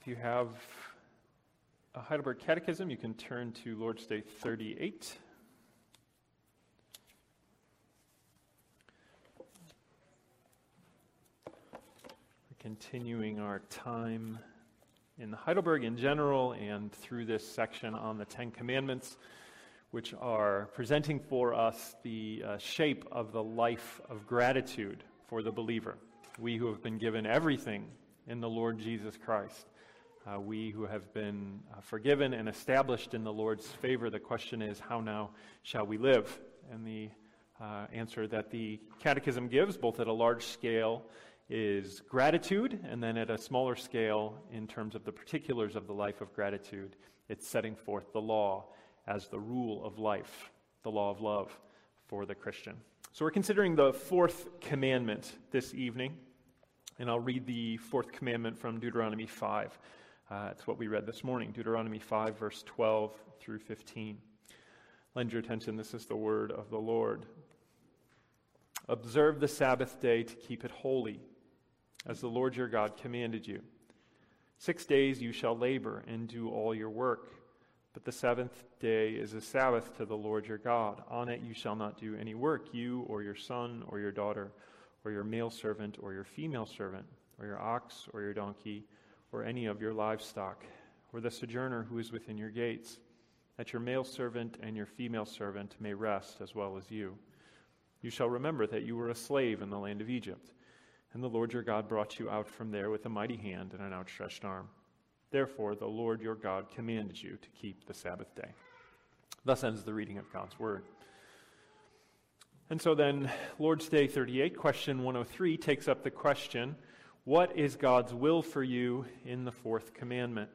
If you have a Heidelberg Catechism, you can turn to Lord's Day 38. We're continuing our time in the Heidelberg in general and through this section on the Ten Commandments, which are presenting for us the shape of the life of gratitude for the believer. We who have been given everything in the Lord Jesus Christ. We who have been forgiven and established in the Lord's favor, the question is, how now shall we live? And the answer that the Catechism gives, both at a large scale, is gratitude, and then at a smaller scale, in terms of the particulars of the life of gratitude, it's setting forth the law as the rule of life, the law of love for the Christian. So we're considering the fourth commandment this evening, and I'll read the fourth commandment from Deuteronomy 5. It's what we read this morning, Deuteronomy 5, verse 12 through 15. Lend your attention, this is the word of the Lord. Observe the Sabbath day to keep it holy, as the Lord your God commanded you. 6 days you shall labor and do all your work, but the seventh day is a Sabbath to the Lord your God. On it you shall not do any work, you or your son or your daughter, or your male servant or your female servant, or your ox or your donkey, or any of your livestock, or the sojourner who is within your gates, that your male servant and your female servant may rest as well as you. You shall remember that you were a slave in the land of Egypt, and the Lord your God brought you out from there with a mighty hand and an outstretched arm. Therefore the Lord your God commanded you to keep the Sabbath day. Thus ends the reading of God's word. And so then, Lord's Day 38, question 103, takes up the question, what is God's will for you in the fourth commandment?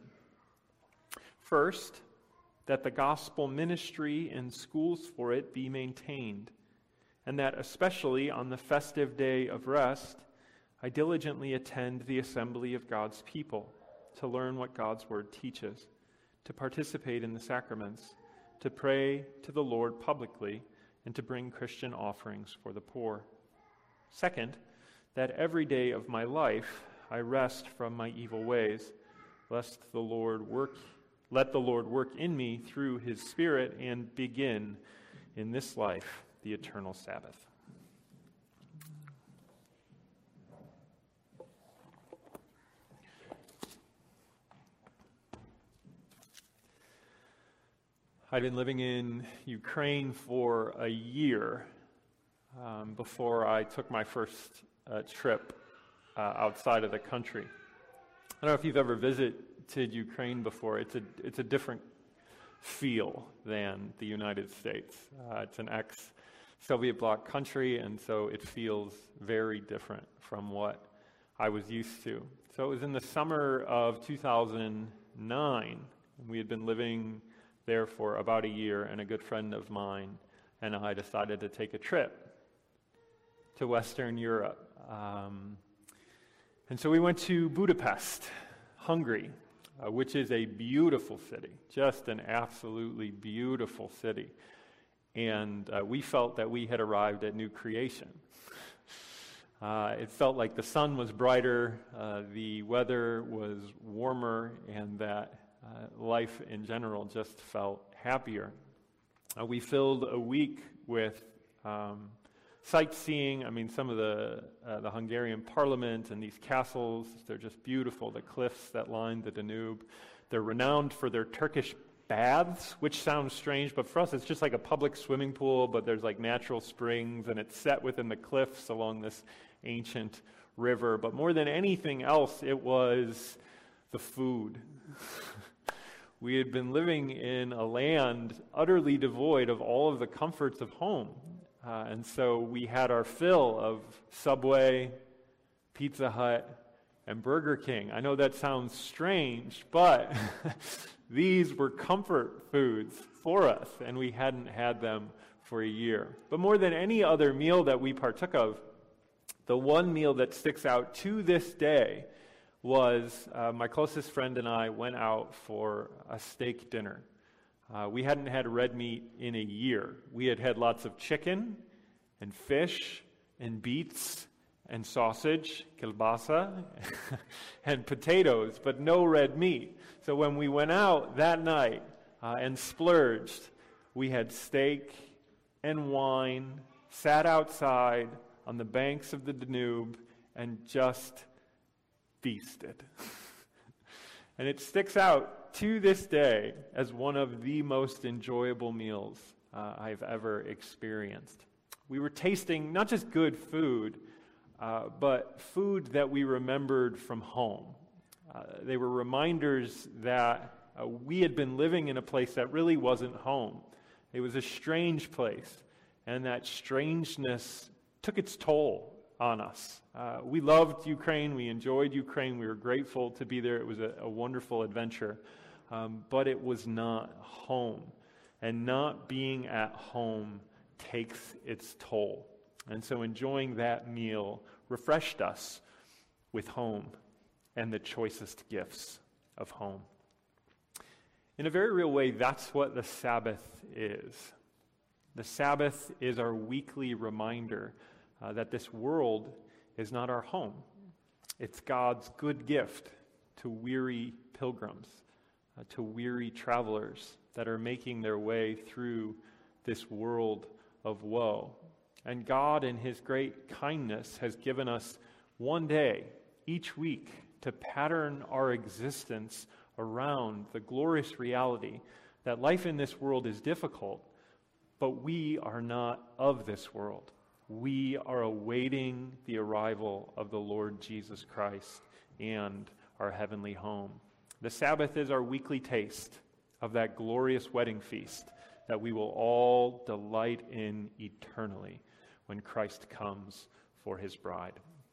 First, that the gospel ministry and schools for it be maintained, and that especially on the festive day of rest, I diligently attend the assembly of God's people to learn what God's word teaches, to participate in the sacraments, to pray to the Lord publicly, and to bring Christian offerings for the poor. Second, that every day of my life I rest from my evil ways, let the Lord work in me through his Spirit and begin in this life the eternal Sabbath. I'd been living in Ukraine for a year before I took my first trip outside of the country. I don't know if you've ever visited Ukraine before. It's a different feel than the United States. It's an ex-Soviet bloc country, and so it feels very different from what I was used to. So it was in the summer of 2009, and we had been living there for about a year, and a good friend of mine and I decided to take a trip to Western Europe. And so we went to Budapest, Hungary, which is a beautiful city, just an absolutely beautiful city. And we felt that we had arrived at new creation. It felt like the sun was brighter, the weather was warmer, and that life in general just felt happier. We filled a week with sightseeing. I mean, some of the Hungarian parliament and these castles, they're just beautiful. The cliffs that line the Danube. They're renowned for their Turkish baths, which sounds strange, but for us it's just like a public swimming pool, but there's like natural springs, and it's set within the cliffs along this ancient river. But more than anything else, it was the food. We had been living in a land utterly devoid of all of the comforts of home. And so we had our fill of Subway, Pizza Hut, and Burger King. I know that sounds strange, but these were comfort foods for us, and we hadn't had them for a year. But more than any other meal that we partook of, the one meal that sticks out to this day was my closest friend and I went out for a steak dinner. We hadn't had red meat in a year. We had had lots of chicken and fish and beets and sausage, kielbasa, and potatoes, but no red meat. So when we went out that night and splurged, we had steak and wine, sat outside on the banks of the Danube, and just feasted. And it sticks out to this day as one of the most enjoyable meals I've ever experienced. We were tasting not just good food, but food that we remembered from home. They were reminders that we had been living in a place that really wasn't home. It was a strange place, and that strangeness took its toll on us. We loved Ukraine. We enjoyed Ukraine. We were grateful to be there. It was a wonderful adventure, but it was not home. And not being at home takes its toll. And so enjoying that meal refreshed us with home and the choicest gifts of home. In a very real way, that's what the Sabbath is. The Sabbath is our weekly reminder that this world is not our home. It's God's good gift to weary pilgrims, to weary travelers that are making their way through this world of woe. And God, in His great kindness, has given us one day each week to pattern our existence around the glorious reality that life in this world is difficult, but we are not of this world. We are awaiting the arrival of the Lord Jesus Christ and our heavenly home. The Sabbath is our weekly taste of that glorious wedding feast that we will all delight in eternally when Christ comes for His bride.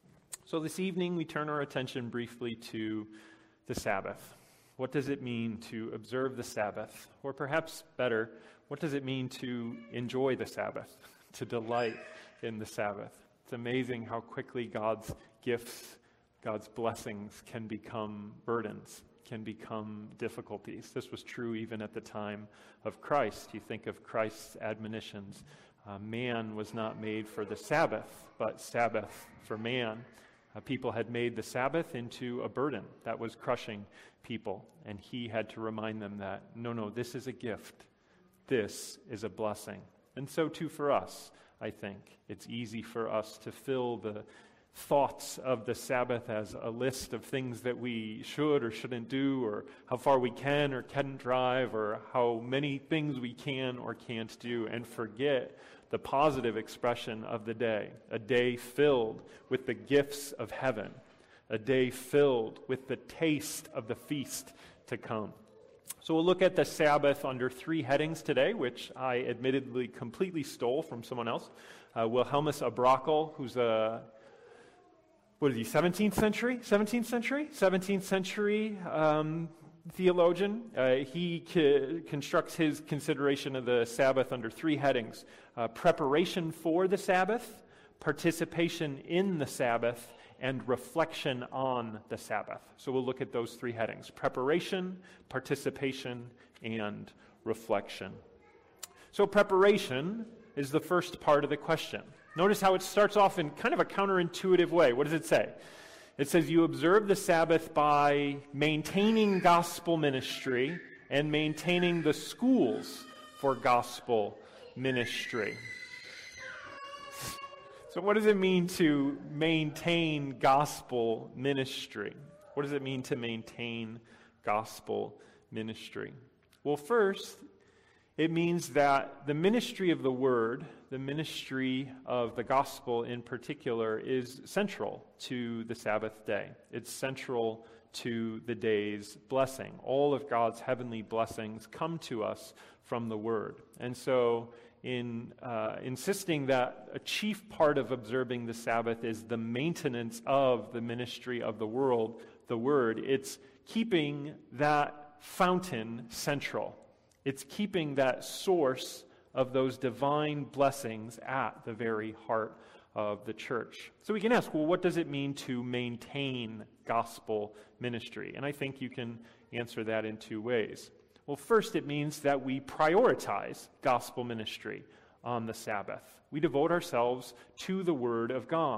So this evening we turn our attention briefly to the Sabbath. What does it mean to observe the Sabbath? Or perhaps better, what does it mean to enjoy the Sabbath, to delight in the Sabbath? It's amazing how quickly God's gifts, God's blessings can become burdens, can become difficulties. This was true even at the time of Christ. You think of Christ's admonitions. Man was not made for the Sabbath, but Sabbath for man. People had made the Sabbath into a burden that was crushing people, and He had to remind them that, no, this is a gift. This is a blessing. And so too for us, I think. It's easy for us to fill the thoughts of the Sabbath as a list of things that we should or shouldn't do, or how far we can or can't drive, or how many things we can or can't do, and forget the positive expression of the day, a day filled with the gifts of heaven, a day filled with the taste of the feast to come. So we'll look at the Sabbath under three headings today, which I admittedly completely stole from someone else. Wilhelmus Abrakel, who's a 17th century theologian. He constructs his consideration of the Sabbath under three headings: preparation for the Sabbath, participation in the Sabbath, and reflection on the Sabbath. So we'll look at those three headings: preparation, participation, and reflection. So preparation is the first part of the question. Notice how it starts off in kind of a counterintuitive way. What does it say? It says you observe the Sabbath by maintaining gospel ministry and maintaining the schools for gospel ministry. So what does it mean to maintain gospel ministry? What does it mean to maintain gospel ministry? Well, first, it means that the ministry of the Word, the ministry of the gospel in particular, is central to the Sabbath day. It's central to the day's blessing. All of God's heavenly blessings come to us from the Word. And so in insisting that a chief part of observing the Sabbath is the maintenance of the ministry of the Word, it's keeping that fountain central. It's keeping that source of those divine blessings at the very heart of the church. So we can ask, well, what does it mean to maintain gospel ministry? And I think you can answer that in two ways. Well, first, it means that we prioritize gospel ministry on the Sabbath. We devote ourselves to the Word of God,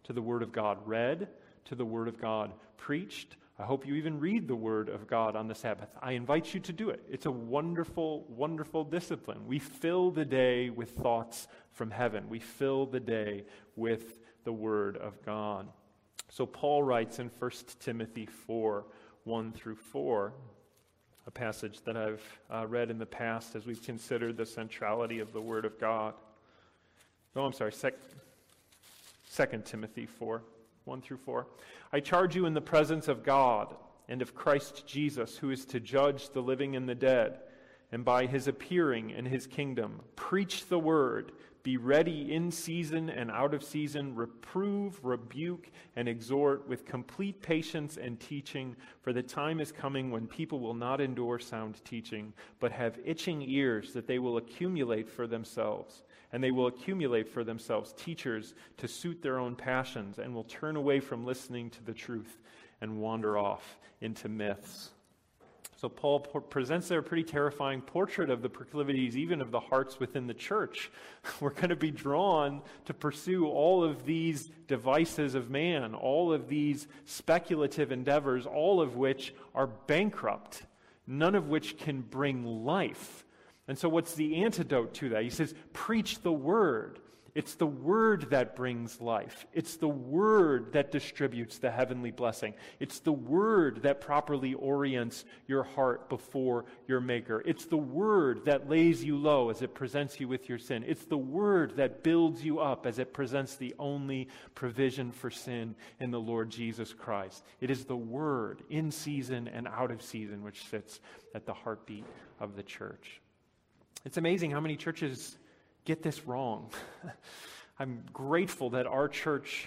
to the Word of God read, to the Word of God preached. I hope you even read the Word of God on the Sabbath. I invite you to do it. It's a wonderful, wonderful discipline. We fill the day with thoughts from heaven. We fill the day with the Word of God. So Paul writes in 1 Timothy 4, 1 through 4, a passage that I've read in the past as we've considered the centrality of the Word of God. Oh, I'm sorry, 2 Timothy 4, 1 through 4. I charge you in the presence of God and of Christ Jesus, who is to judge the living and the dead, and by his appearing in his kingdom, preach the word, be ready in season and out of season, reprove, rebuke, and exhort with complete patience and teaching, for the time is coming when people will not endure sound teaching, but have itching ears that they will accumulate for themselves. And they will accumulate for themselves teachers to suit their own passions, and will turn away from listening to the truth and wander off into myths. So Paul presents there a pretty terrifying portrait of the proclivities, even of the hearts within the church. We're going to be drawn to pursue all of these devices of man, all of these speculative endeavors, all of which are bankrupt, none of which can bring life. And so what's the antidote to that? He says, preach the word. It's the word that brings life. It's the word that distributes the heavenly blessing. It's the word that properly orients your heart before your Maker. It's the word that lays you low as it presents you with your sin. It's the word that builds you up as it presents the only provision for sin in the Lord Jesus Christ. It is the word in season and out of season which sits at the heartbeat of the church. It's amazing how many churches get this wrong. I'm grateful that our church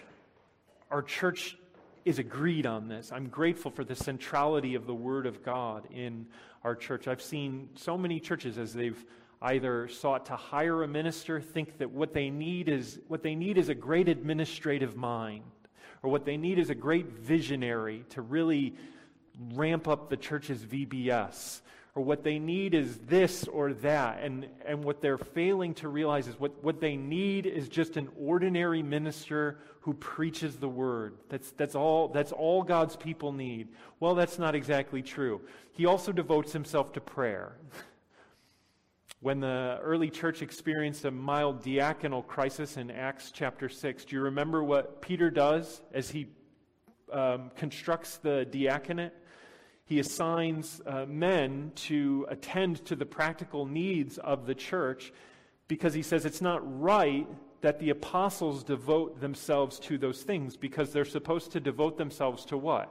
is agreed on this. I'm grateful for the centrality of the Word of God in our church. I've seen so many churches, as they've either sought to hire a minister, think that what they need is a great administrative mind, or what they need is a great visionary to really ramp up the church's VBS. Or what they need is this or that. And what they're failing to realize is what they need is just an ordinary minister who preaches the word. That's all God's people need. Well, that's not exactly true. He also devotes himself to prayer. When the early church experienced a mild diaconal crisis in Acts chapter 6, do you remember what Peter does as he constructs the diaconate? He assigns men to attend to the practical needs of the church because he says it's not right that the apostles devote themselves to those things, because they're supposed to devote themselves to what?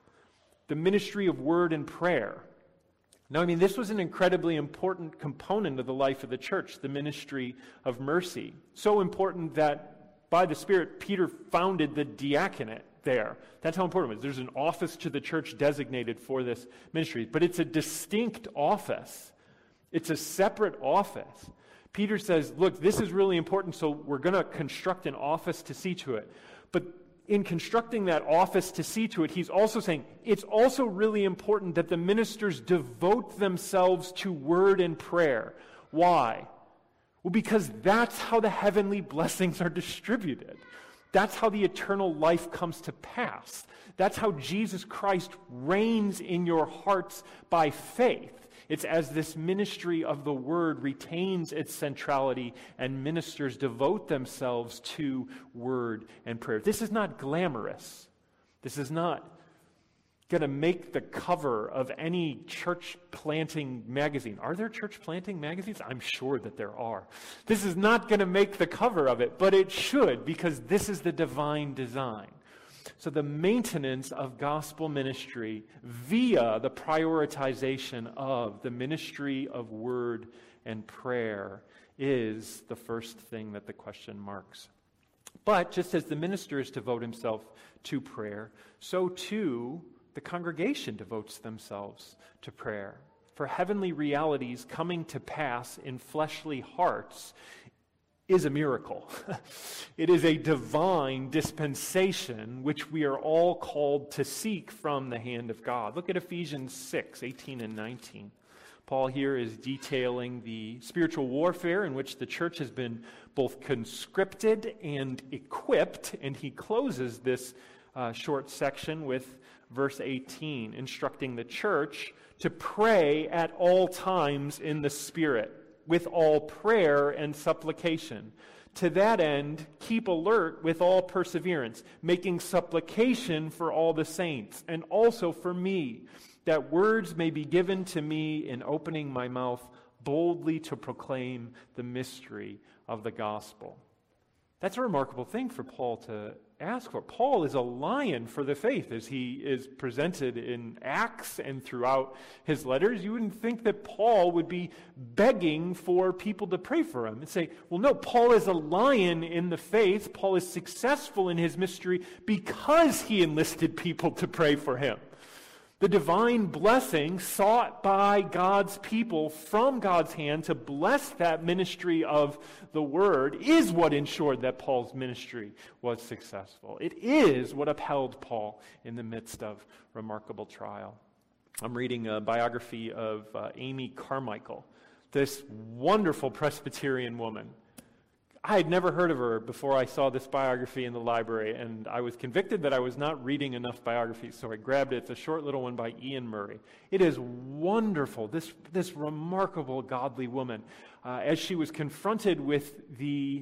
The ministry of word and prayer. Now, this was an incredibly important component of the life of the church, the ministry of mercy. So important that by the Spirit, Peter founded the diaconate there. That's how important it is. There's an office to the church designated for this ministry, but it's a distinct office. It's a separate office. Peter says, look, this is really important, so we're going to construct an office to see to it. But in constructing that office to see to it, he's also saying it's also really important that the ministers devote themselves to word and prayer. Why? Well, because that's how the heavenly blessings are distributed. That's how the eternal life comes to pass. That's how Jesus Christ reigns in your hearts by faith. It's as this ministry of the word retains its centrality and ministers devote themselves to word and prayer. This is not glamorous. This is not going to make the cover of any church planting magazine. Are there church planting magazines? I'm sure that there are. This is not going to make the cover of it, but it should, because this is the divine design. So the maintenance of gospel ministry via the prioritization of the ministry of word and prayer is the first thing that the question marks. But just as the ministers devote himself to prayer, so too the congregation devotes themselves to prayer. For heavenly realities coming to pass in fleshly hearts is a miracle. It is a divine dispensation which we are all called to seek from the hand of God. Look at Ephesians 6, 18 and 19. Paul here is detailing the spiritual warfare in which the church has been both conscripted and equipped, and he closes this short section with verse 18, instructing the church to pray at all times in the Spirit, with all prayer and supplication. To that end, keep alert with all perseverance, making supplication for all the saints, and also for me, that words may be given to me in opening my mouth boldly to proclaim the mystery of the gospel. That's a remarkable thing for Paul to ask for. Paul is a lion for the faith as he is presented in Acts and throughout his letters. You wouldn't think that Paul would be begging for people to pray for him and say, well, no, Paul is a lion in the faith. Paul is successful in his ministry because he enlisted people to pray for him. The divine blessing sought by God's people from God's hand to bless that ministry of the word is what ensured that Paul's ministry was successful. It is what upheld Paul in the midst of remarkable trial. I'm reading a biography of Amy Carmichael, this wonderful Presbyterian woman. I had never heard of her before I saw this biography in the library, and I was convicted that I was not reading enough biographies, so I grabbed it. It's a short little one by Ian Murray. It is wonderful, this remarkable godly woman. As she was confronted with the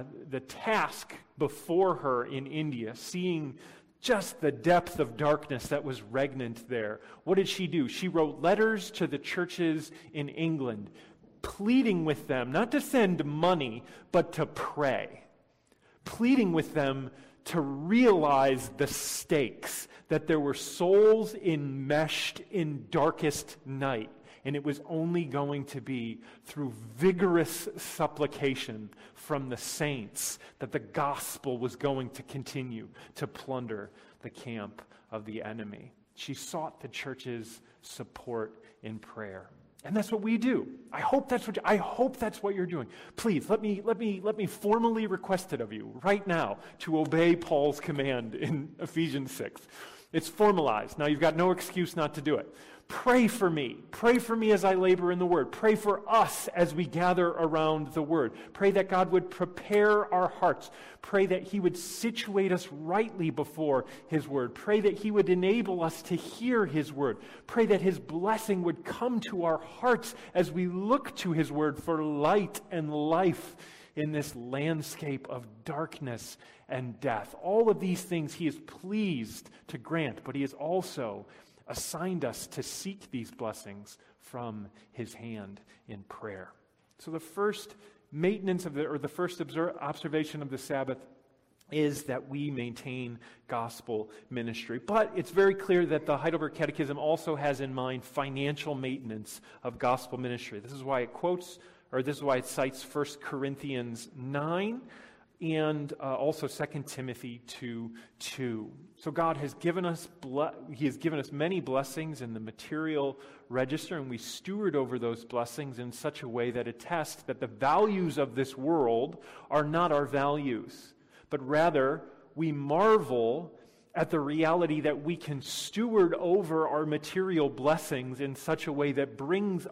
task before her in India, seeing just the depth of darkness that was regnant there, what did she do? She wrote letters to the churches in England, pleading with them, not to send money, but to pray. Pleading with them to realize the stakes, that there were souls enmeshed in darkest night, and it was only going to be through vigorous supplication from the saints that the gospel was going to continue to plunder the camp of the enemy. She sought the church's support in prayer. And that's what we do. I hope that's what you're doing. Please let me formally request it of you right now to obey Paul's command in Ephesians 6. It's formalized. Now you've got no excuse not to do it. Pray for me. Pray for me as I labor in the Word. Pray for us as we gather around the Word. Pray that God would prepare our hearts. Pray that He would situate us rightly before His Word. Pray that He would enable us to hear His Word. Pray that His blessing would come to our hearts as we look to His Word for light and life in this landscape of darkness and death. All of these things He is pleased to grant, but He has also assigned us to seek these blessings from His hand in prayer. So the first maintenance of the first observation of the Sabbath is that we maintain gospel ministry. But it's very clear that the Heidelberg Catechism also has in mind financial maintenance of gospel ministry. This is why it cites 1 Corinthians 9 and also 2 Timothy 2:2. So God has given us He has given us many blessings in the material register, and we steward over those blessings in such a way that attests that the values of this world are not our values, but rather we marvel at the reality that we can steward over our material blessings in such a way that brings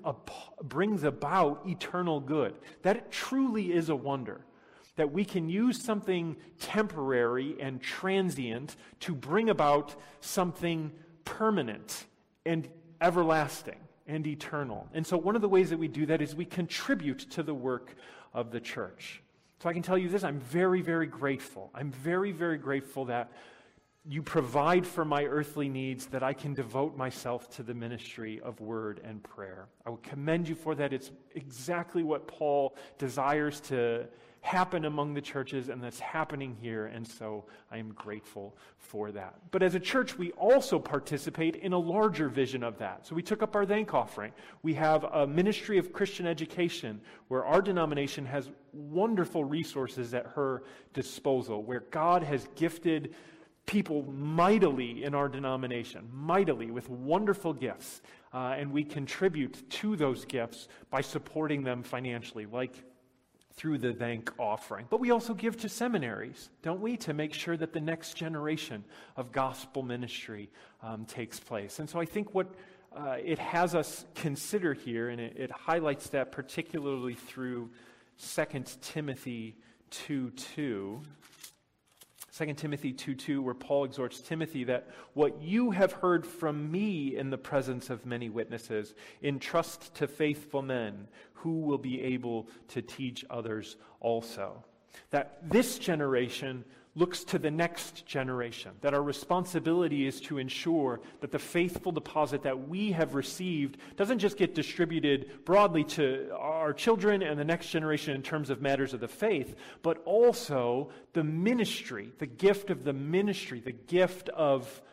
about eternal good. That it truly is a wonder that we can use something temporary and transient to bring about something permanent and everlasting and eternal. And so one of the ways that we do that is we contribute to the work of the church. So I can tell you this, I'm very, very grateful. I'm very, very grateful that you provide for my earthly needs, that I can devote myself to the ministry of word and prayer. I would commend you for that. It's exactly what Paul desires to happen among the churches, and that's happening here, and so I am grateful for that. But as a church, we also participate in a larger vision of that. So we took up our thank offering. We have a ministry of Christian education where our denomination has wonderful resources at her disposal, where God has gifted people mightily in our denomination, mightily with wonderful gifts, and we contribute to those gifts by supporting them financially, like through the thank offering. But we also give to seminaries, don't we, to make sure that the next generation of gospel ministry takes place. And so I think what it has us consider here, and it highlights that particularly through 2 Timothy 2:2. 2 Timothy 2:2, where Paul exhorts Timothy that what you have heard from me in the presence of many witnesses, entrust to faithful men who will be able to teach others also. That this generation looks to the next generation, that our responsibility is to ensure that the faithful deposit that we have received doesn't just get distributed broadly to our children and the next generation in terms of matters of the faith, but also the ministry, the gift of the ministry, the gift of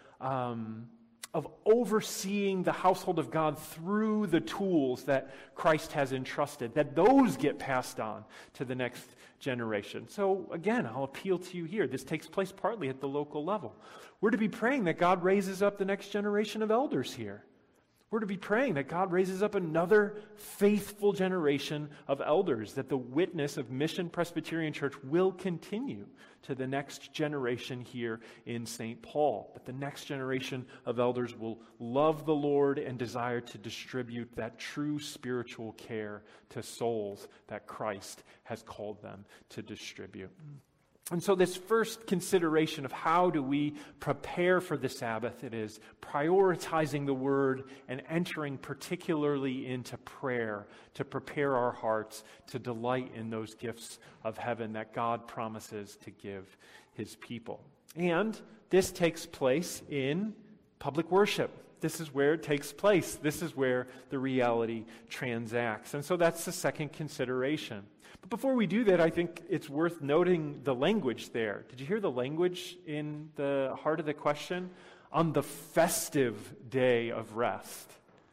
overseeing the household of God through the tools that Christ has entrusted, that those get passed on to the next generation. So again, I'll appeal to you here. This takes place partly at the local level. We're to be praying that God raises up the next generation of elders here. We're to be praying that God raises up another faithful generation of elders, that the witness of Mission Presbyterian Church will continue to the next generation here in St. Paul. That the next generation of elders will love the Lord and desire to distribute that true spiritual care to souls that Christ has called them to distribute. And so this first consideration of how do we prepare for the Sabbath, it is prioritizing the Word and entering particularly into prayer to prepare our hearts to delight in those gifts of heaven that God promises to give His people. And this takes place in public worship. This is where it takes place. This is where the reality transacts. And so that's the second consideration. But before we do that, I think it's worth noting the language there. Did you hear the language in the heart of the question? On the festive day of rest.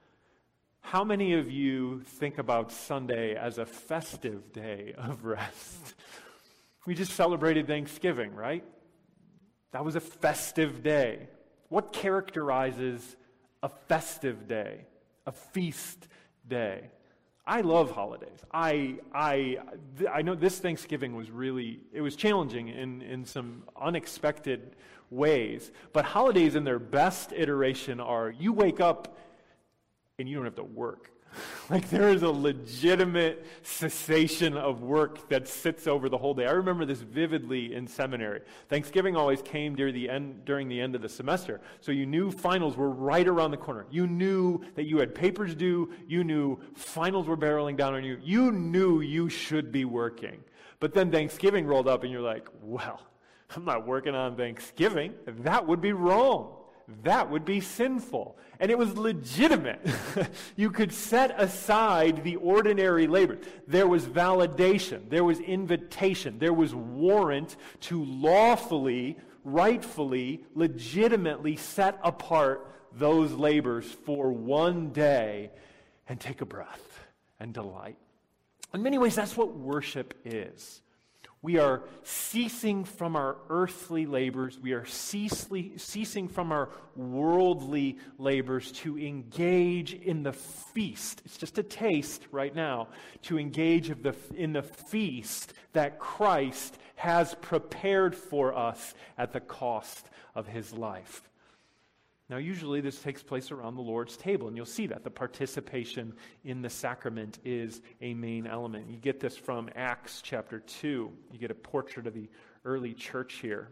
How many of you think about Sunday as a festive day of rest? We just celebrated Thanksgiving, right? That was a festive day. What characterizes a festive day, a feast day? I love holidays. I know this Thanksgiving was it was challenging in some unexpected ways. But holidays in their best iteration are you wake up and you don't have to work. Like there is a legitimate cessation of work that sits over the whole day. I remember this vividly in seminary. Thanksgiving always came during the end of the semester. So you knew finals were right around the corner. You knew that you had papers due. You knew finals were barreling down on you. You knew you should be working. But then Thanksgiving rolled up and you're like, well, I'm not working on Thanksgiving. That would be wrong. That would be sinful. And it was legitimate. You could set aside the ordinary labor. There was validation. There was invitation. There was warrant to lawfully, rightfully, legitimately set apart those labors for one day and take a breath and delight. In many ways, that's what worship is. We are ceasing from our earthly labors. We are ceasing from our worldly labors to engage in the feast. It's just a taste right now to engage in the feast that Christ has prepared for us at the cost of His life. Now, usually this takes place around the Lord's table, and you'll see that the participation in the sacrament is a main element. You get this from Acts chapter 2. You get a portrait of the early church here.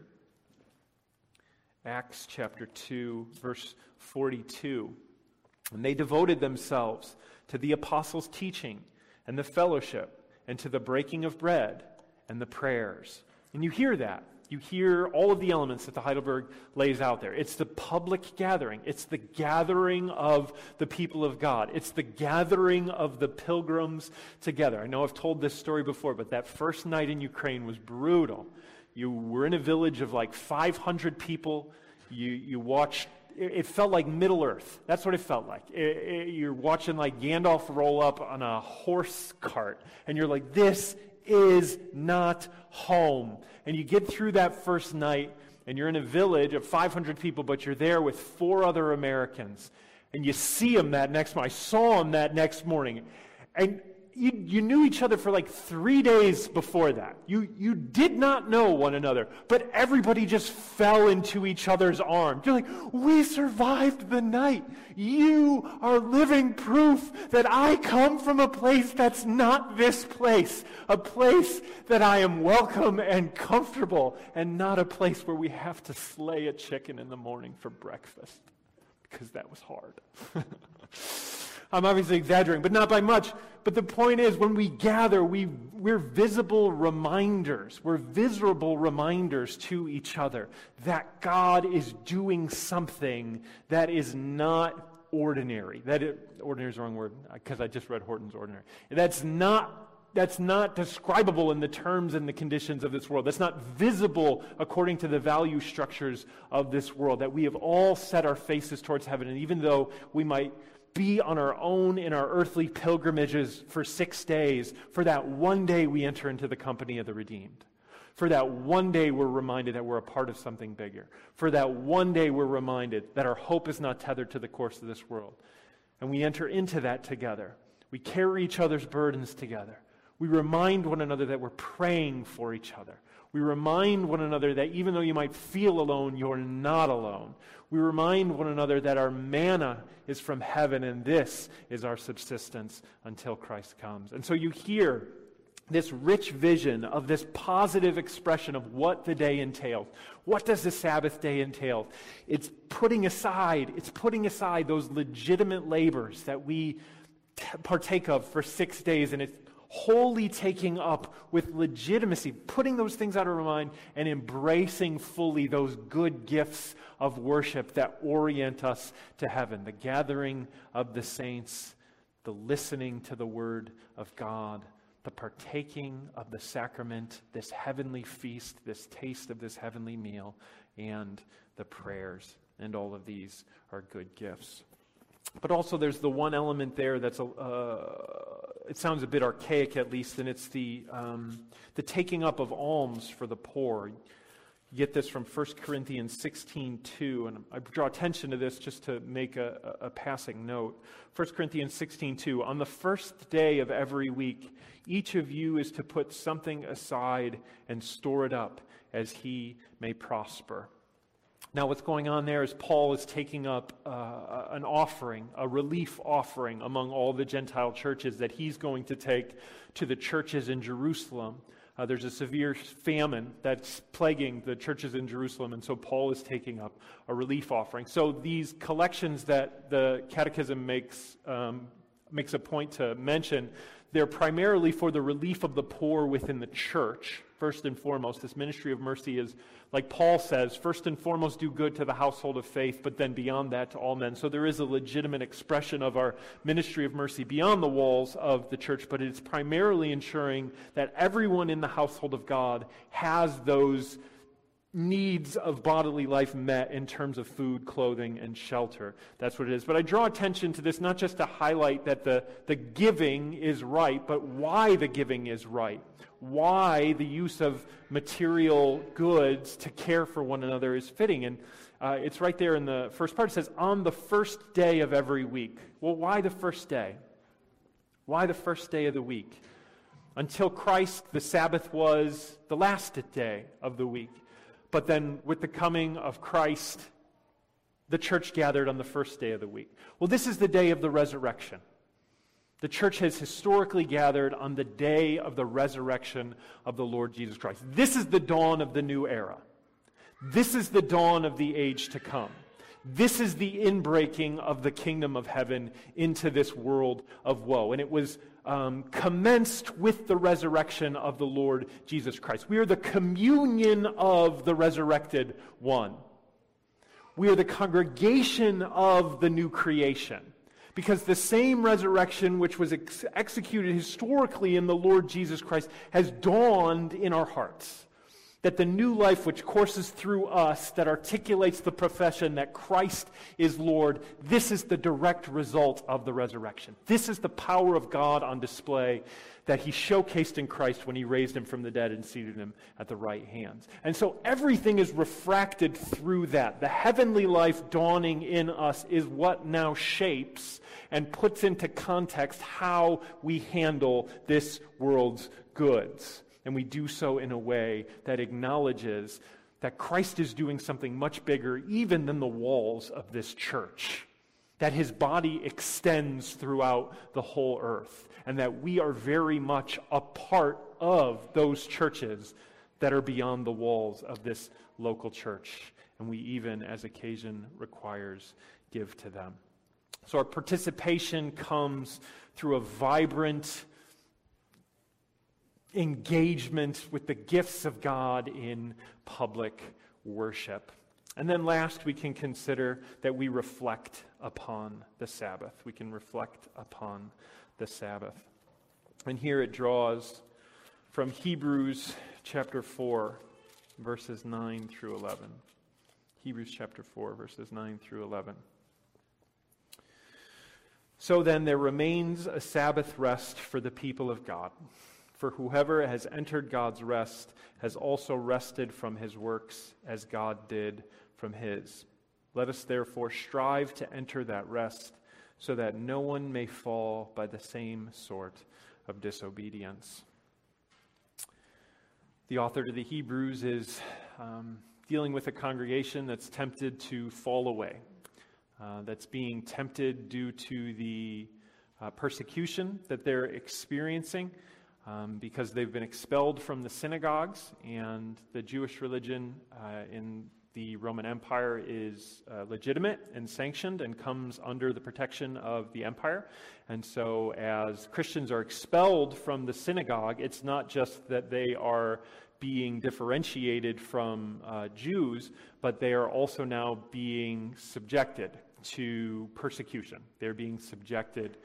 Acts chapter 2, verse 42. And they devoted themselves to the apostles' teaching and the fellowship and to the breaking of bread and the prayers. And you hear that. You hear all of the elements that the Heidelberg lays out there. It's the public gathering. It's the gathering of the people of God. It's the gathering of the pilgrims together. I know I've told this story before, but that first night in Ukraine was brutal. You were in a village of like 500 people. You watched, it felt like Middle Earth. That's what it felt like. You're watching like Gandalf roll up on a horse cart, and you're like, this is not home. And you get through that first night, and you're in a village of 500 people, but you're there with 4 other Americans. And you see them that next morning. I saw them that next morning. And you knew each other for like 3 days before that. You did not know one another, but everybody just fell into each other's arms. You're like, we survived the night. You are living proof that I come from a place that's not this place, a place that I am welcome and comfortable, and not a place where we have to slay a chicken in the morning for breakfast, because that was hard. I'm obviously exaggerating, but not by much. But the point is, when we gather, we're visible reminders. We're visible reminders to each other that God is doing something that is not ordinary. Ordinary is the wrong word, because I just read Horton's Ordinary. That's not describable in the terms and the conditions of this world. That's not visible according to the value structures of this world, that we have all set our faces towards heaven. And even though we might be on our own in our earthly pilgrimages for 6 days, for that one day we enter into the company of the redeemed. For that one day we're reminded that we're a part of something bigger. For that one day we're reminded that our hope is not tethered to the course of this world. And we enter into that together. We carry each other's burdens together. We remind one another that we're praying for each other. We remind one another that even though you might feel alone, you're not alone. We remind one another that our manna is from heaven, and this is our subsistence until Christ comes. And so you hear this rich vision of this positive expression of what the day entails. What does the Sabbath day entail? It's putting aside those legitimate labors that we partake of for 6 days, and it's wholly taking up with legitimacy, putting those things out of our mind and embracing fully those good gifts of worship that orient us to heaven. The gathering of the saints, the listening to the word of God, the partaking of the sacrament, this heavenly feast, this taste of this heavenly meal, and the prayers. And all of these are good gifts. But also there's the one element there that's it sounds a bit archaic at least, and it's the taking up of alms for the poor. You get this from 1 Corinthians 16:2, and I draw attention to this just to make a passing note. 1 Corinthians 16:2, on the first day of every week, each of you is to put something aside and store it up as he may prosper. Now, what's going on there is Paul is taking up an offering, a relief offering among all the Gentile churches that he's going to take to the churches in Jerusalem. There's a severe famine that's plaguing the churches in Jerusalem, and so Paul is taking up a relief offering. So these collections that the Catechism makes a point to mention, they're primarily for the relief of the poor within the church. First and foremost, this ministry of mercy is, like Paul says, first and foremost do good to the household of faith, but then beyond that to all men. So there is a legitimate expression of our ministry of mercy beyond the walls of the church, but it's primarily ensuring that everyone in the household of God has those needs of bodily life met in terms of food, clothing, and shelter. That's what it is. But I draw attention to this not just to highlight that the giving is right, but why the giving is right. Why the use of material goods to care for one another is fitting. And it's right there in the first part. It says, on the first day of every week. Well, why the first day? Why the first day of the week? Until Christ, the Sabbath was the last day of the week. But then with the coming of Christ, the church gathered on the first day of the week. Well, this is the day of the resurrection. The church has historically gathered on the day of the resurrection of the Lord Jesus Christ. This is the dawn of the new era. This is the dawn of the age to come. This is the inbreaking of the kingdom of heaven into this world of woe. And it was commenced with the resurrection of the Lord Jesus Christ. We are the communion of the resurrected one. We are the congregation of the new creation. Because the same resurrection which was executed historically in the Lord Jesus Christ has dawned in our hearts. That the new life which courses through us, that articulates the profession that Christ is Lord, this is the direct result of the resurrection. This is the power of God on display that he showcased in Christ when he raised him from the dead and seated him at the right hand. And so everything is refracted through that. The heavenly life dawning in us is what now shapes and puts into context how we handle this world's goods. And we do so in a way that acknowledges that Christ is doing something much bigger even than the walls of this church. That his body extends throughout the whole earth. And that we are very much a part of those churches that are beyond the walls of this local church. And we even, as occasion requires, give to them. So our participation comes through a vibrant engagement with the gifts of God in public worship. And then last, we can consider that we reflect upon the Sabbath. We can reflect upon the Sabbath. And here it draws from Hebrews chapter 4, verses 9 through 11. Hebrews chapter 4, verses 9 through 11. So then there remains a Sabbath rest for the people of God. For whoever has entered God's rest has also rested from his works as God did from his. Let us therefore strive to enter that rest so that no one may fall by the same sort of disobedience. The author to the Hebrews is dealing with a congregation that's tempted to fall away, that's being tempted due to the persecution that they're experiencing. Because they've been expelled from the synagogues, and the Jewish religion in the Roman Empire is legitimate and sanctioned and comes under the protection of the empire. And so as Christians are expelled from the synagogue, it's not just that they are being differentiated from Jews, but they are also now being subjected to persecution. They're being subjected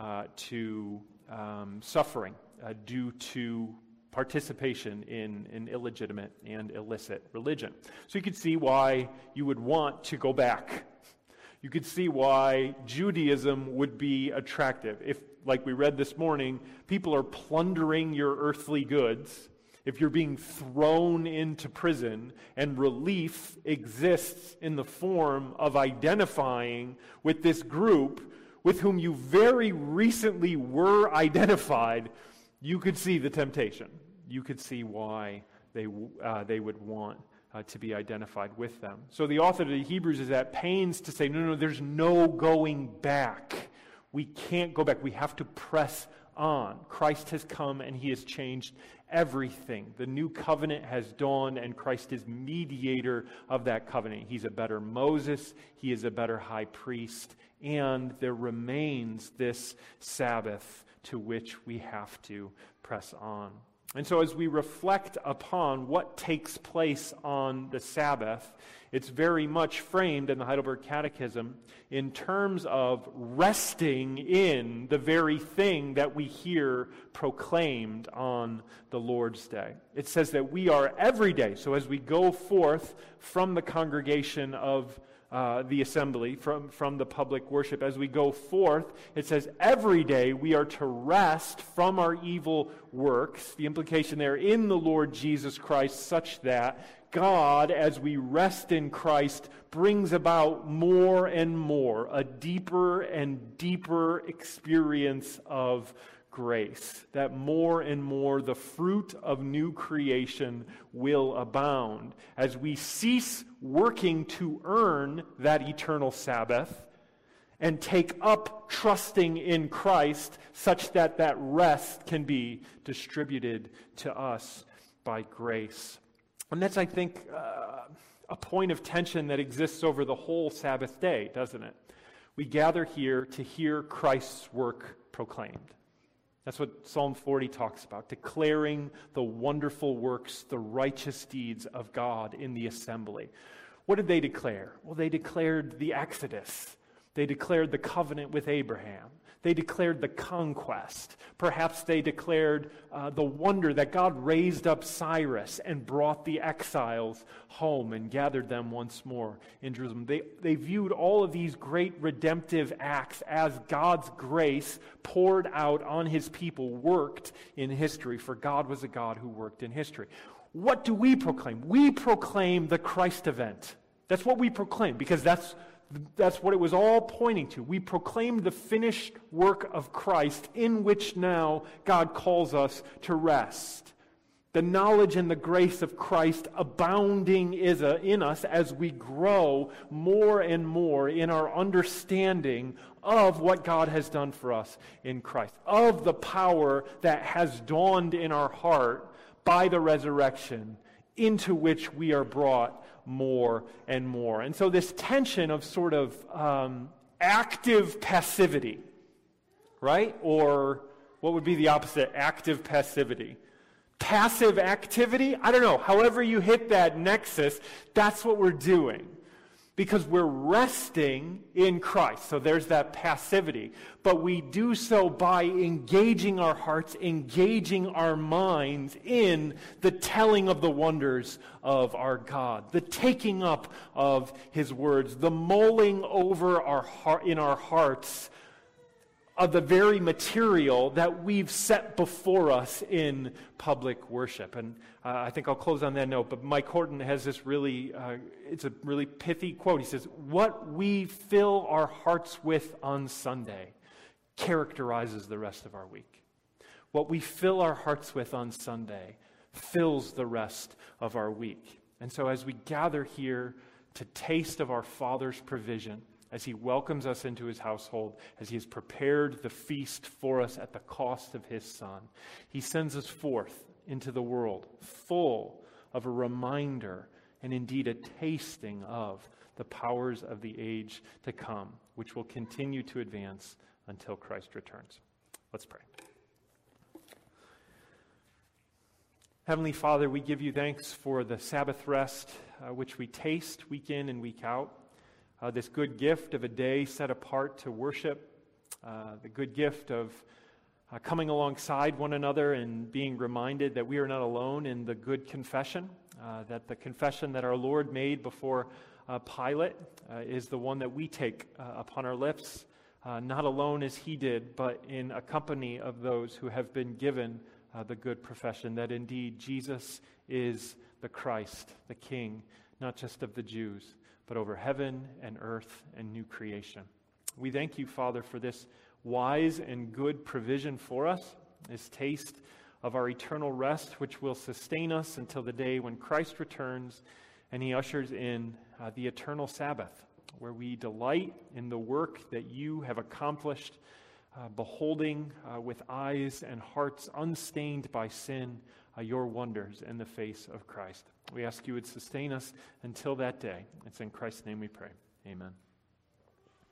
to suffering due to participation in an illegitimate and illicit religion. So you could see why you would want to go back. You could see why Judaism would be attractive. If, like we read this morning, people are plundering your earthly goods, if you're being thrown into prison, and relief exists in the form of identifying with this group with whom you very recently were identified, you could see the temptation. You could see why they would want to be identified with them. So the author of the Hebrews is at pains to say, no, there's no going back. We can't go back. We have to press on. Christ has come and he has changed everything. The new covenant has dawned and Christ is mediator of that covenant. He's a better Moses. He is a better high priest. And there remains this Sabbath to which we have to press on. And so as we reflect upon what takes place on the Sabbath, it's very much framed in the Heidelberg Catechism in terms of resting in the very thing that we hear proclaimed on the Lord's Day. It says that we are every day, so as we go forth from the congregation of the assembly, from the public worship, as we go forth, it says every day we are to rest from our evil works, the implication there, in the Lord Jesus Christ, such that God, as we rest in Christ, brings about more and more, a deeper and deeper experience of grace, that more and more the fruit of new creation will abound as we cease working to earn that eternal Sabbath and take up trusting in Christ such that that rest can be distributed to us by grace. And that's, I think, a point of tension that exists over the whole Sabbath day, doesn't it? We gather here to hear Christ's work proclaimed. That's what Psalm 40 talks about, declaring the wonderful works, the righteous deeds of God in the assembly. What did they declare? Well, they declared the Exodus. They declared the covenant with Abraham. They declared the conquest. Perhaps they declared the wonder that God raised up Cyrus and brought the exiles home and gathered them once more in Jerusalem. They viewed all of these great redemptive acts as God's grace poured out on his people, worked in history, for God was a God who worked in history. What do we proclaim? We proclaim the Christ event. That's what we proclaim, because that's what it was all pointing to. We proclaim the finished work of Christ, in which now God calls us to rest. The knowledge and the grace of Christ abounding in us as we grow more and more in our understanding of what God has done for us in Christ, of the power that has dawned in our heart by the resurrection, into which we are brought more and more. And so this tension of sort of active passivity, right? Or what would be the opposite? Active passivity. Passive activity? I don't know. However you hit that nexus, that's what we're doing. Because we're resting in Christ. So there's that passivity. But we do so by engaging our hearts, engaging our minds in the telling of the wonders of our God, the taking up of his words, the mulling over in our hearts of the very material that we've set before us in public worship. And I think I'll close on that note, but Mike Horton has this it's a really pithy quote. He says, "What we fill our hearts with on Sunday characterizes the rest of our week. What we fill our hearts with on Sunday fills the rest of our week." And so as we gather here to taste of our Father's provision, as he welcomes us into his household, as he has prepared the feast for us at the cost of his Son, he sends us forth into the world full of a reminder and indeed a tasting of the powers of the age to come, which will continue to advance until Christ returns. Let's pray. Heavenly Father, we give you thanks for the Sabbath rest, which we taste week in and week out. This good gift of a day set apart to worship, the good gift of coming alongside one another and being reminded that we are not alone in the good confession, that the confession that our Lord made before Pilate is the one that we take upon our lips, not alone as he did, but in a company of those who have been given the good profession that indeed Jesus is the Christ, the King, not just of the Jews, but over heaven and earth and new creation. We thank you, Father, for this wise and good provision for us, this taste of our eternal rest, which will sustain us until the day when Christ returns and he ushers in the eternal Sabbath, where we delight in the work that you have accomplished, beholding with eyes and hearts unstained by sin your wonders in the face of Christ. We ask you would sustain us until that day. It's in Christ's name we pray. Amen.